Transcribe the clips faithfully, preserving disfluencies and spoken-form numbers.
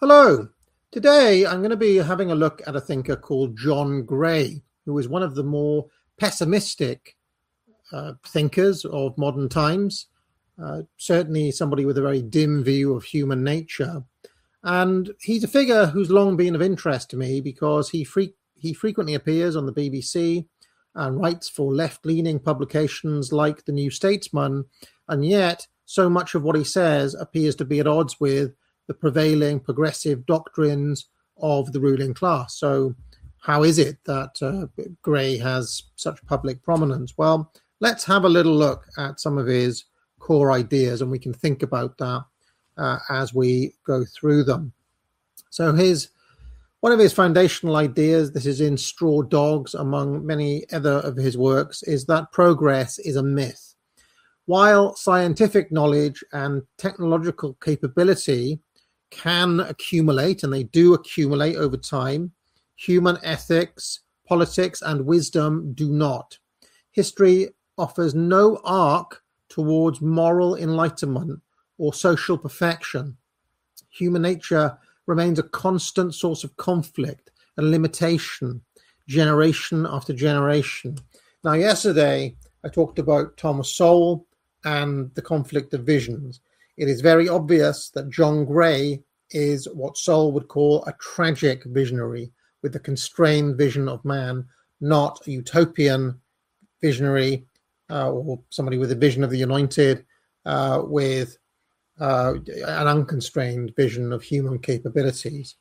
Hello. Today I'm going to be having a look at a thinker called John Gray, who is one of the more pessimistic uh, thinkers of modern times, uh, certainly somebody with a very dim view of human nature. And he's a figure who's long been of interest to me because he fre- he frequently appears on the B B C and writes for left-leaning publications like The New Statesman, and yet so much of what he says appears to be at odds with the prevailing progressive doctrines of the ruling class. So how is it that uh, Gray has such public prominence? Well, let's have a little look at some of his core ideas, and we can think about that uh, as we go through them. So his one of his foundational ideas, this is in Straw Dogs among many other of his works, is that progress is a myth. While scientific knowledge and technological capability can accumulate, and they do accumulate over time, human ethics, politics, and wisdom do not. History offers no arc towards moral enlightenment or social perfection. Human nature remains a constant source of conflict and limitation, generation after generation. Now, yesterday, I talked about Thomas Sowell and the conflict of visions. It is very obvious that John Gray is what Sowell would call a tragic visionary, with the constrained vision of man, not a utopian visionary uh, or somebody with a vision of the anointed uh, with uh, an unconstrained vision of human capabilities.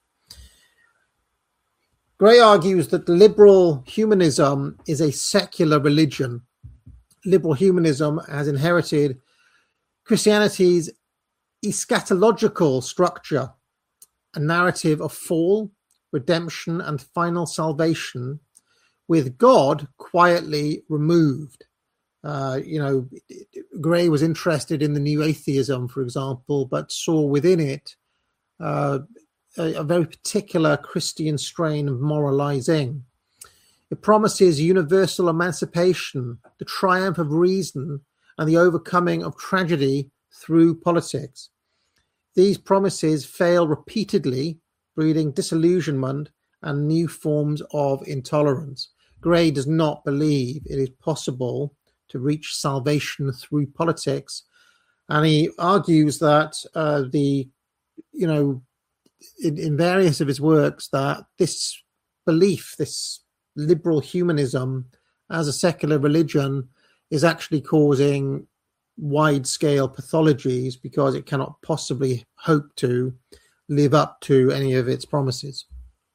Gray argues that liberal humanism is a secular religion. Liberal humanism has inherited Christianity's eschatological structure, a narrative of fall, redemption, and final salvation, with God quietly removed. Uh, you know, Gray was interested in the new atheism, for example, but saw within it uh, a, a very particular Christian strain of moralizing. It promises universal emancipation, the triumph of reason, and the overcoming of tragedy through politics. These promises fail repeatedly, breeding disillusionment and new forms of intolerance. Gray does not believe it is possible to reach salvation through politics, and he argues that uh, the, you know, in, in various of his works, that this belief, this liberal humanism as a secular religion, is actually causing wide-scale pathologies because it cannot possibly hope to live up to any of its promises.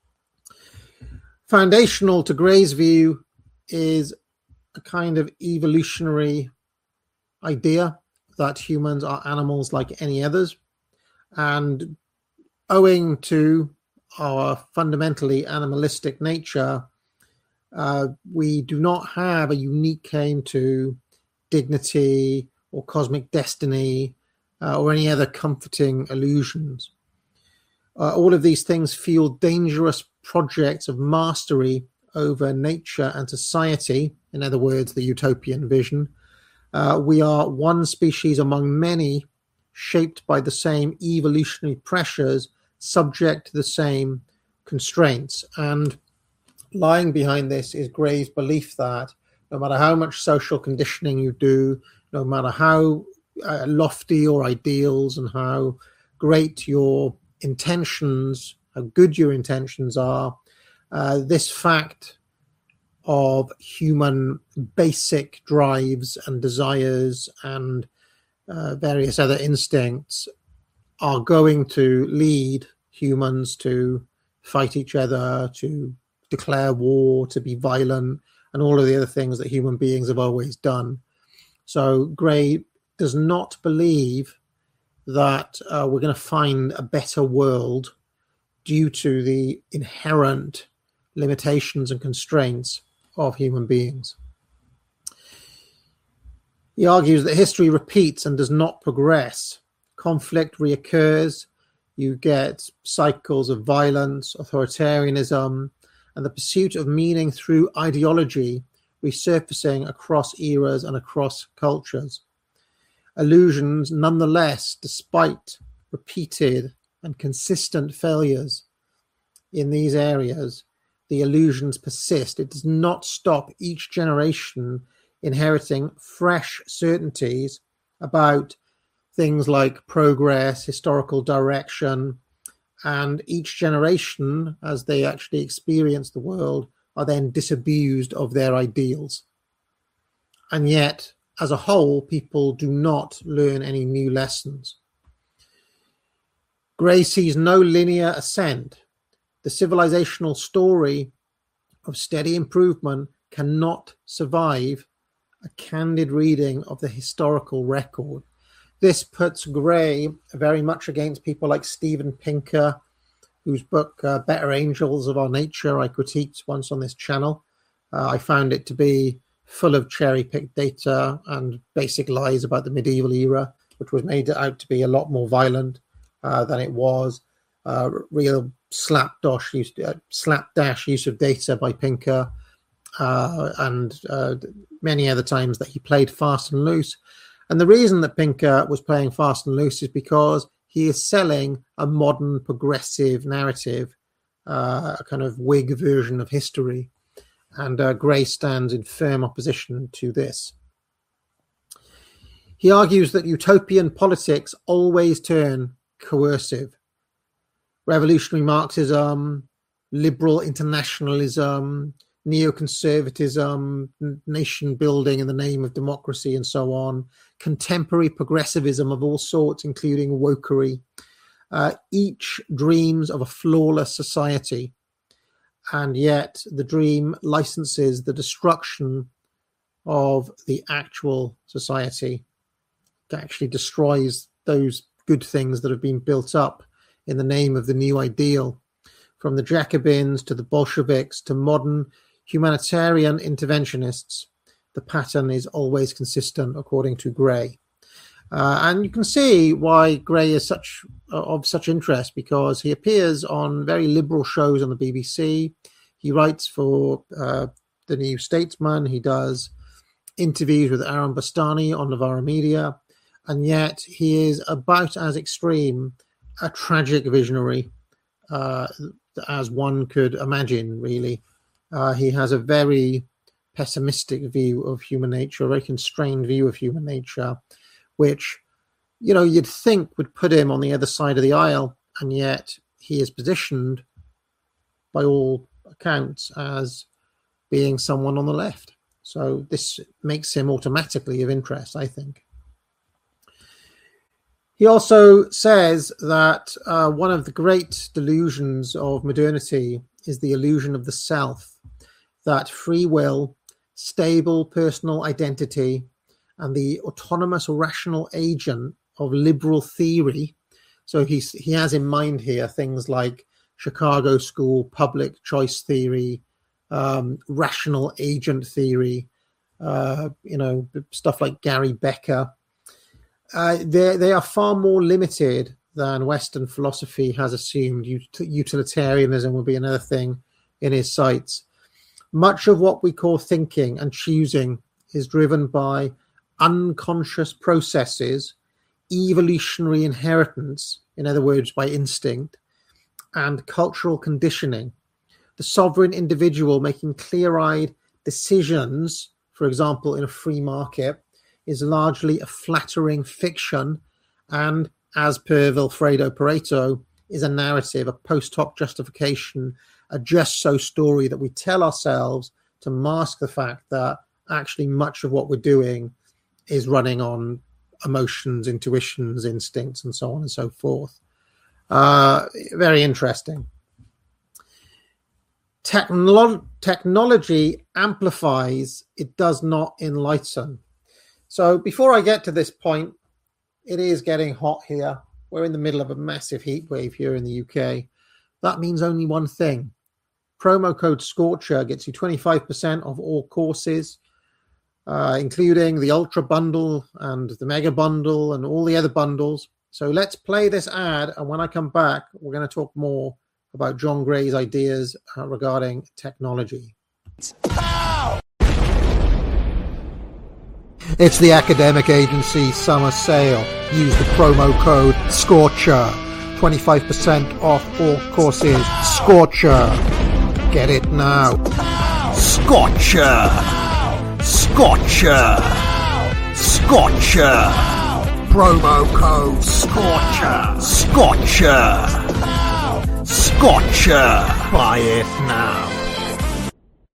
Foundational to Gray's view is a kind of evolutionary idea that humans are animals like any others, and owing to our fundamentally animalistic nature, uh, we do not have a unique claim to dignity or cosmic destiny uh, or any other comforting illusions. Uh, all of these things feel dangerous projects of mastery over nature and society, in other words, the utopian vision. Uh, we are one species among many, shaped by the same evolutionary pressures, subject to the same constraints. And lying behind this is Gray's belief that no matter how much social conditioning you do, no matter how uh, lofty your ideals and how great your intentions, how good your intentions are, uh, this fact of human basic drives and desires and uh, various other instincts are going to lead humans to fight each other, to declare war, to be violent, and all of the other things that human beings have always done. So Gray does not believe that uh, we're going to find a better world due to the inherent limitations and constraints of human beings. He argues that history repeats and does not progress. Conflict reoccurs. You get cycles of violence, authoritarianism, and the pursuit of meaning through ideology resurfacing across eras and across cultures. Illusions, nonetheless, despite repeated and consistent failures in these areas, the illusions persist. It does not stop each generation inheriting fresh certainties about things like progress, historical direction, and each generation, as they actually experience the world, are then disabused of their ideals. And yet, as a whole, people do not learn any new lessons. Gray sees no linear ascent. The civilizational story of steady improvement cannot survive a candid reading of the historical record. This puts Gray very much against people like Steven Pinker, whose book uh, Better Angels of Our Nature I critiqued once on this channel. Uh, I found it to be full of cherry-picked data and basic lies about the medieval era, which was made out to be a lot more violent uh, than it was. Uh, real slapdash use, uh, slapdash use of data by Pinker, uh, and uh, many other times that he played fast and loose. And the reason that Pinker was playing fast and loose is because he is selling a modern progressive narrative, uh, a kind of Whig version of history. And uh, Gray stands in firm opposition to this. He argues that utopian politics always turn coercive. Revolutionary Marxism, liberal internationalism, neoconservatism, nation building in the name of democracy, and so on, contemporary progressivism of all sorts, including wokery. Uh, each dreams of a flawless society, and yet the dream licenses the destruction of the actual society. It actually destroys those good things that have been built up in the name of the new ideal. From the Jacobins to the Bolsheviks to modern humanitarian interventionists, the pattern is always consistent, according to Gray. Uh, and you can see why Gray is such uh, of such interest, because he appears on very liberal shows on the B B C. He writes for uh, the New Statesman. He does interviews with Aaron Bastani on Novara Media, and yet he is about as extreme a tragic visionary uh, as one could imagine, really. Uh, he has a very pessimistic view of human nature, a very constrained view of human nature, which, you know, you'd think would put him on the other side of the aisle, and yet he is positioned, by all accounts, as being someone on the left. So this makes him automatically of interest, I think. He also says that uh, one of the great delusions of modernity is the illusion of the self, that free will, stable personal identity, and the autonomous rational agent of liberal theory. So he's, he has in mind here things like Chicago School, public choice theory, um, rational agent theory, uh, you know, stuff like Gary Becker. Uh, they, they are far more limited than Western philosophy has assumed. Ut- utilitarianism will be another thing in his sights. Much of what we call thinking and choosing is driven by unconscious processes, evolutionary inheritance, in other words, by instinct, and cultural conditioning. The sovereign individual making clear-eyed decisions, for example, in a free market, is largely a flattering fiction, and, as per Vilfredo Pareto, is a narrative, a post hoc justification, a just so story that we tell ourselves to mask the fact that actually much of what we're doing is running on emotions, intuitions, instincts, and so on and so forth. Uh, very interesting. Technolo- technology amplifies, it does not enlighten. So before I get to this point, it is getting hot here. We're in the middle of a massive heat wave here in the U K. That means only one thing. Promo code SCORCHER gets you twenty-five percent of all courses, uh, including the Ultra Bundle and the Mega Bundle and all the other bundles. So let's play this ad, and when I come back, we're going to talk more about John Gray's ideas uh, regarding technology. Ow! It's the Academic Agency Summer Sale. Use the promo code SCORCHER twenty-five percent off all courses. Scorcher. Get it now. Scorcher. Scorcher. Scorcher. Promo code Scorcher. Scorcher. Scorcher. Buy it now.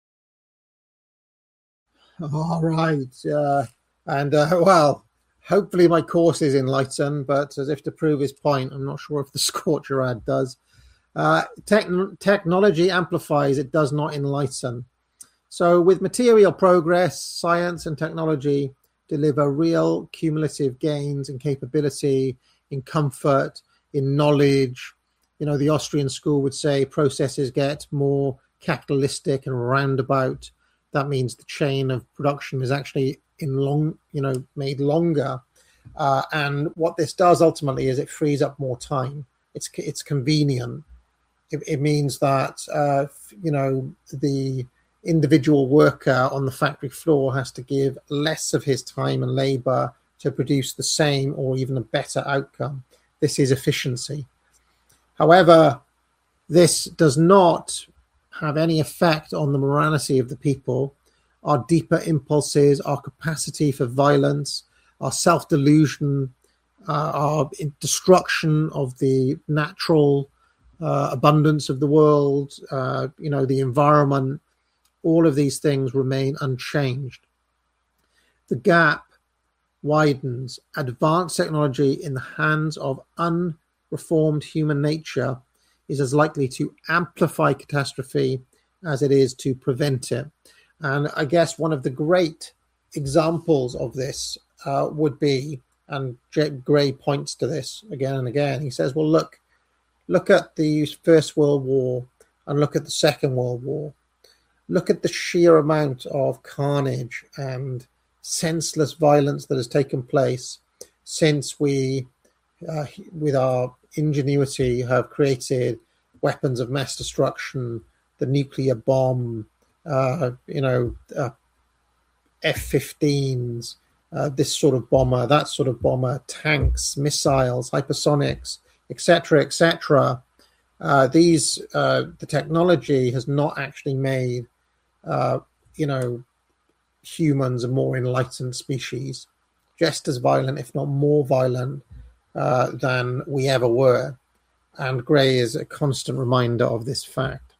All right. Uh, and, uh, well, hopefully my course is enlightened, but as if to prove his point, I'm not sure if the Scorcher ad does. Uh, tech- technology amplifies, it does not enlighten. So with material progress, science and technology deliver real cumulative gains in capability, in comfort, in knowledge. You know, the Austrian school would say processes get more capitalistic and roundabout. That means the chain of production is actually in long, you know, made longer. Uh, and what this does ultimately is it frees up more time. It's it's convenient. It, it means that, uh, you know, the individual worker on the factory floor has to give less of his time and labor to produce the same or even a better outcome. This is efficiency. However, this does not have any effect on the morality of the people, our deeper impulses, our capacity for violence, our self-delusion, uh, our destruction of the natural uh, abundance of the world, uh, you know, the environment. All of these things remain unchanged. The gap widens. Advanced technology in the hands of unreformed human nature is as likely to amplify catastrophe as it is to prevent it. And I guess one of the great examples of this uh, would be, and Gray points to this again and again, he says, well, look, look at the First World War and look at the Second World War. Look at the sheer amount of carnage and senseless violence that has taken place since we, uh, with our ingenuity, have created weapons of mass destruction, the nuclear bomb, uh, you know, uh, F fifteens, uh, this sort of bomber, that sort of bomber, tanks, missiles, hypersonics, et cetera, et cetera. Uh, these, uh, the technology has not actually made Uh, you know, humans a more enlightened species, just as violent, if not more violent, uh, than we ever were. And Gray is a constant reminder of this fact.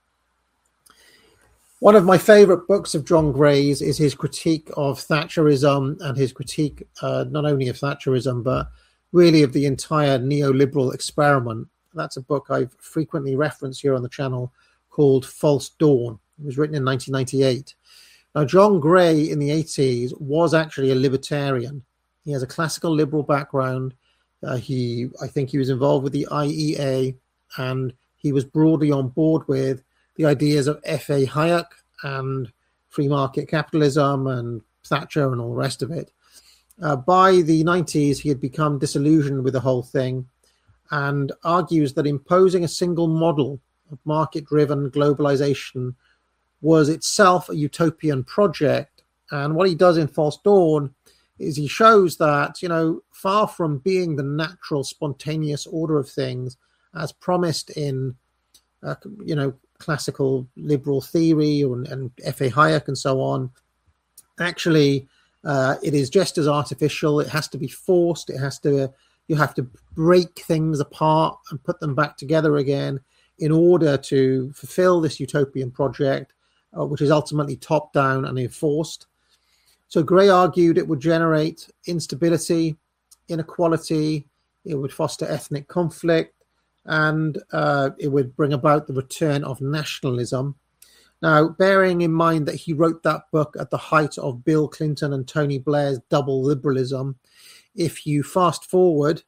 One of my favorite books of John Gray's is his critique of Thatcherism and his critique uh, not only of Thatcherism, but really of the entire neoliberal experiment. That's a book I've frequently referenced here on the channel called False Dawn. It was written in nineteen ninety-eight. Now, John Gray in the eighties was actually a libertarian. He has a classical liberal background. Uh, he, I think he was involved with the I E A, and he was broadly on board with the ideas of F A Hayek and free market capitalism and Thatcher and all the rest of it. Uh, by the nineties, he had become disillusioned with the whole thing and argues that imposing a single model of market-driven globalization was itself a utopian project. And what he does in False Dawn is he shows that, you know, far from being the natural, spontaneous order of things as promised in, uh, you know, classical liberal theory and, and F A Hayek and so on, actually, uh, it is just as artificial. It has to be forced. It has to, you have to break things apart and put them back together again in order to fulfill this utopian project, Uh, which is ultimately top-down and enforced. So Gray argued it would generate instability, inequality, it would foster ethnic conflict, and uh, it would bring about the return of nationalism. Now, bearing in mind that he wrote that book at the height of Bill Clinton and Tony Blair's double liberalism, if you fast forward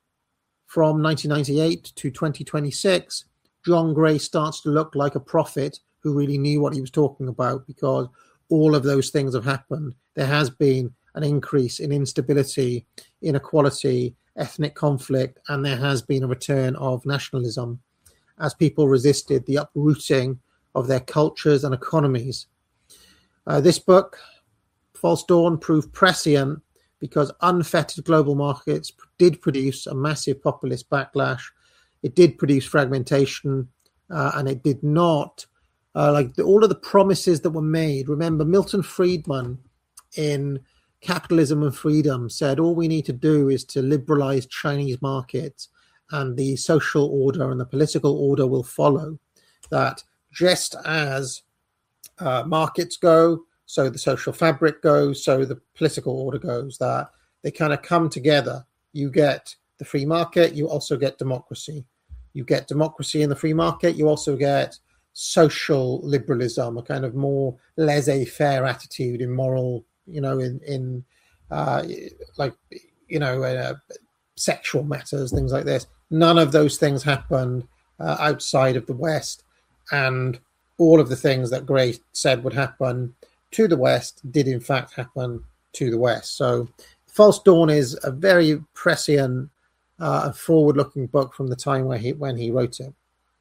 from nineteen ninety-eight to twenty twenty-six, John Gray starts to look like a prophet who really knew what he was talking about, because all of those things have happened. There has been an increase in instability, inequality, ethnic conflict, and there has been a return of nationalism as people resisted the uprooting of their cultures and economies. Uh, this book, False Dawn, proved prescient because unfettered global markets did produce a massive populist backlash. it did produce fragmentation, uh, and it did not, uh, like the, all of the promises that were made. Remember, Milton Friedman in Capitalism and Freedom said all we need to do is to liberalize Chinese markets and the social order and the political order will follow. That just as uh, markets go, so the social fabric goes, so the political order goes, that they kind of come together. You get the free market, you also get democracy. You get democracy in the free market, you also get social liberalism, a kind of more laissez-faire attitude in moral, you know, in, in uh, like, you know, uh, sexual matters, things like this. None of those things happened uh, outside of the West. And all of the things that Gray said would happen to the West did in fact happen to the West. So False Dawn is a very prescient uh, forward-looking book from the time where he, when he wrote it.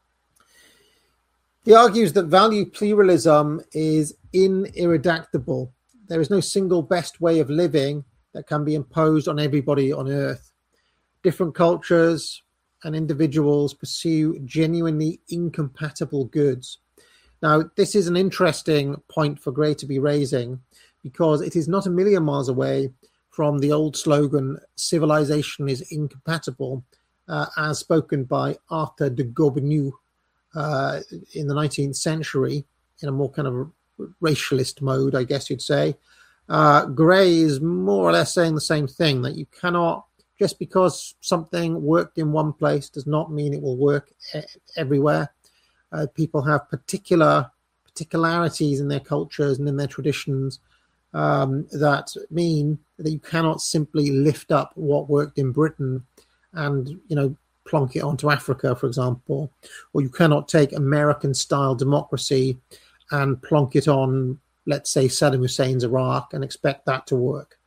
He argues that value pluralism is ineradicable. There is no single best way of living that can be imposed on everybody on Earth. Different cultures and individuals pursue genuinely incompatible goods. Now, this is an interesting point for Gray to be raising because it is not a million miles away from the old slogan, civilization is incompatible, uh, as spoken by Arthur de Gobineau uh, in the nineteenth century, in a more kind of racialist mode, I guess you'd say. Uh, Gray is more or less saying the same thing, that you cannot, just because something worked in one place does not mean it will work e- everywhere. Uh, people have particular particularities in their cultures and in their traditions um, that mean that you cannot simply lift up what worked in Britain and, you know, plonk it onto Africa, for example, or you cannot take American-style democracy and plonk it on, let's say, Saddam Hussein's Iraq and expect that to work.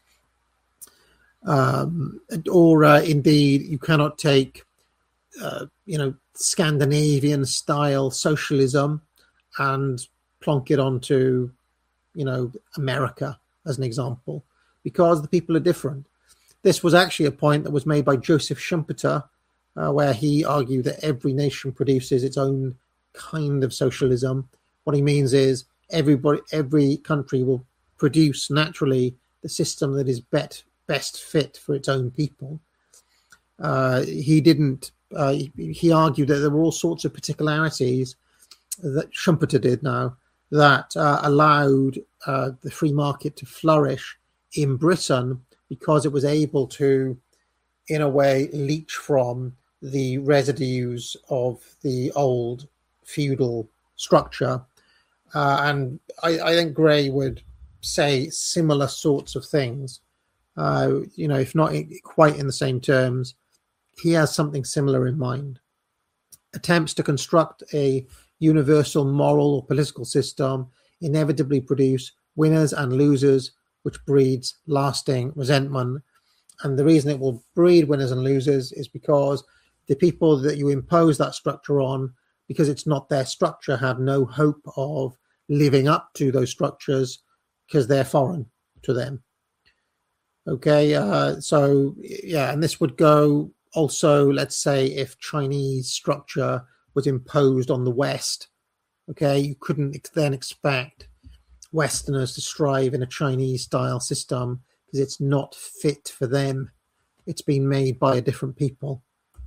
Um, or uh, indeed, you cannot take, uh, you know, Scandinavian-style socialism and plonk it onto, you know, America, as an example, because the people are different. This was actually a point that was made by Joseph Schumpeter, uh, where he argued that every nation produces its own kind of socialism. What he means is everybody, every country will produce naturally the system that is bet, best fit for its own people. Uh, he didn't, uh, he, he argued that there were all sorts of particularities that Schumpeter did now that uh, allowed uh, the free market to flourish in Britain because it was able to, in a way, leach from the residues of the old feudal structure. Uh, and I, I think Gray would say similar sorts of things, uh, you know, if not quite in the same terms. He has something similar in mind. Attempts to construct a universal moral or political system inevitably produce winners and losers, which breeds lasting resentment. And the reason it will breed winners and losers is because the people that you impose that structure on, because it's not their structure, have no hope of living up to those structures because they're foreign to them. Okay, uh, so yeah, and this would go also, let's say, if Chinese structure was imposed on the West, okay, you couldn't then expect Westerners to strive in a Chinese-style system because it's not fit for them. It's been made by a different people.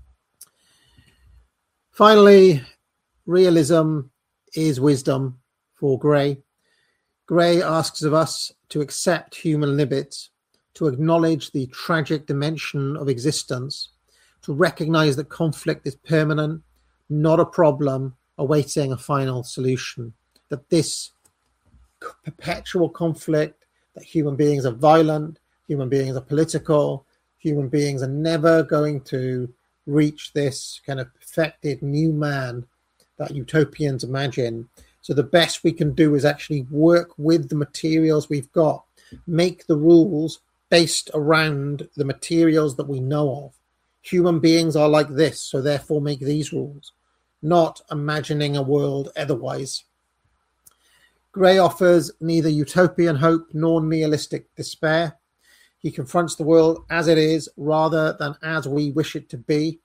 Finally, realism is wisdom for Gray. Gray asks of us to accept human limits, to acknowledge the tragic dimension of existence, to recognize that conflict is permanent, not a problem awaiting a final solution, that this perpetual conflict, that human beings are violent, human beings are political, human beings are never going to reach this kind of perfected new man that utopians imagine. So the best we can do is actually work with the materials we've got, make the rules based around the materials that we know of. Human beings are like this, so therefore make these rules, not imagining a world otherwise. Gray offers neither utopian hope nor nihilistic despair. He confronts the world as it is rather than as we wish it to be.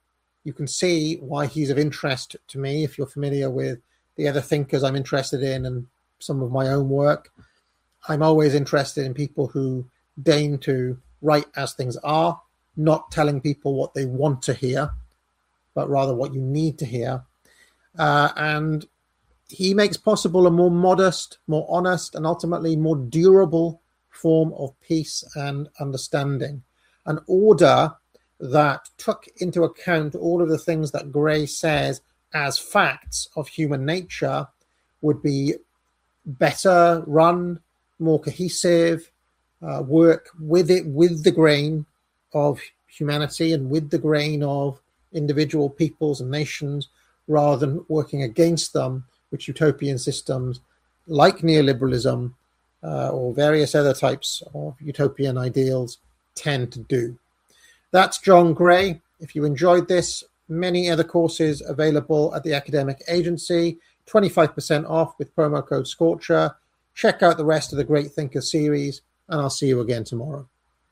you can see why he's of interest to me if you're familiar with the other thinkers I'm interested in and some of my own work. I'm always interested in people who deign to write as things are, not telling people what they want to hear, but rather what you need to hear. Uh, and he makes possible a more modest, more honest, and ultimately more durable form of peace and understanding. An order that took into account all of the things that Gray says as facts of human nature would be better run, more cohesive, uh, work with it, with the grain of humanity and with the grain of individual peoples and nations, rather than working against them, which utopian systems like neoliberalism uh, or various other types of utopian ideals tend to do. That's John Gray. If you enjoyed this, many other courses available at the Academic Agency, twenty-five percent off with promo code SCORCHER. Check out the rest of the Great Thinker series, and I'll see you again tomorrow.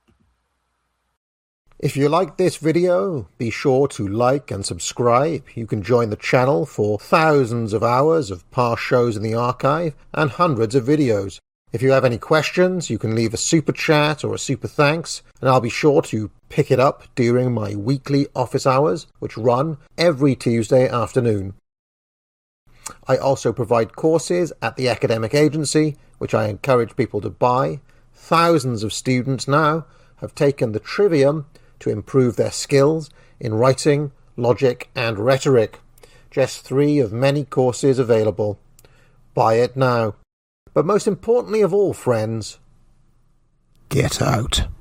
If you liked this video, be sure to like and subscribe. You can join the channel for thousands of hours of past shows in the archive and hundreds of videos. If you have any questions, you can leave a super chat or a super thanks, and I'll be sure to pick it up during my weekly office hours, which run every Tuesday afternoon. I also provide courses at the Academic Agency, which I encourage people to buy. Thousands of students now have taken the Trivium to improve their skills in writing, logic, and rhetoric. Just three of many courses available. Buy it now. But most importantly of all, friends, get out.